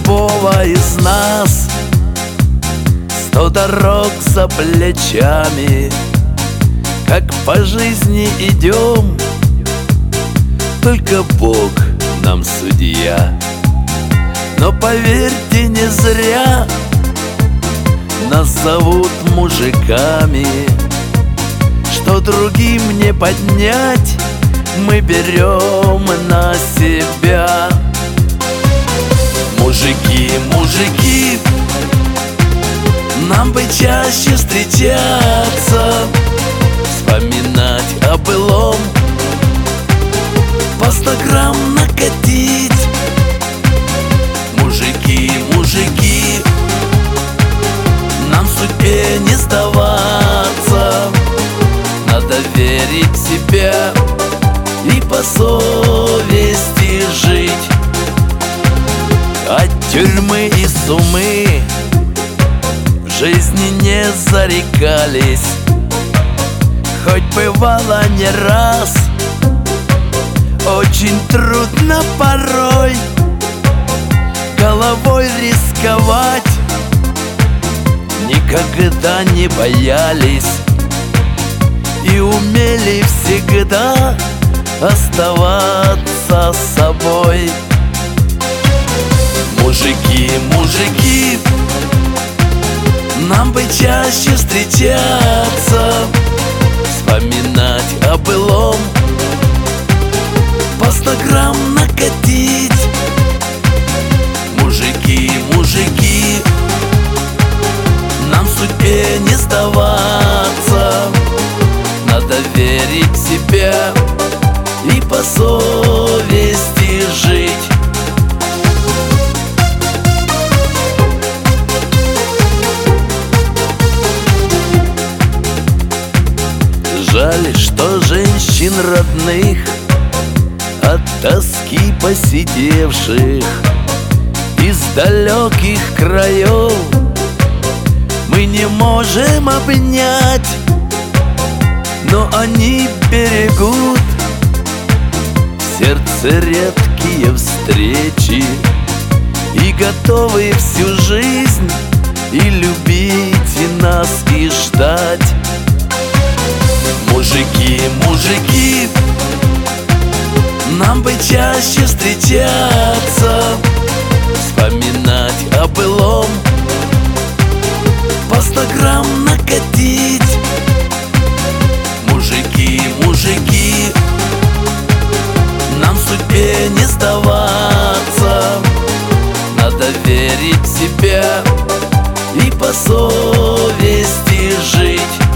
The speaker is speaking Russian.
любого из нас 100 дорог за плечами. Как по жизни идем, только Бог нам судья. Но поверьте, не зря нас зовут мужиками. Что другим не поднять, мы берем на себя. Мужики, мужики, нам бы чаще встречаться, вспоминать о былом, по 100 грамм накатить. Мужики, мужики, нам в судьбе не сдаваться. Надо верить в себя и по совести жить. От тюрьмы и сумы в жизни не зарекались. Хоть бывало не раз, очень трудно порой головой рисковать. Никогда не боялись и умели всегда оставаться собой. Мужики, мужики, нам бы чаще встречаться, вспоминать о былом, по 100 грамм накатить. Мужики, мужики, нам в судьбе не сдаваться. Надо верить в себя и по совести жить. Жаль, что женщин родных от тоски посидевших из далеких краев мы не можем обнять, но они берегут в сердце редкие встречи и готовы всю жизнь и любить и нас, и ждать. Мужики, мужики, нам бы чаще встречаться, вспоминать о былом, по 100 грамм накатить. Мужики, мужики, нам в судьбе не сдаваться. Надо верить в себя и по совести жить.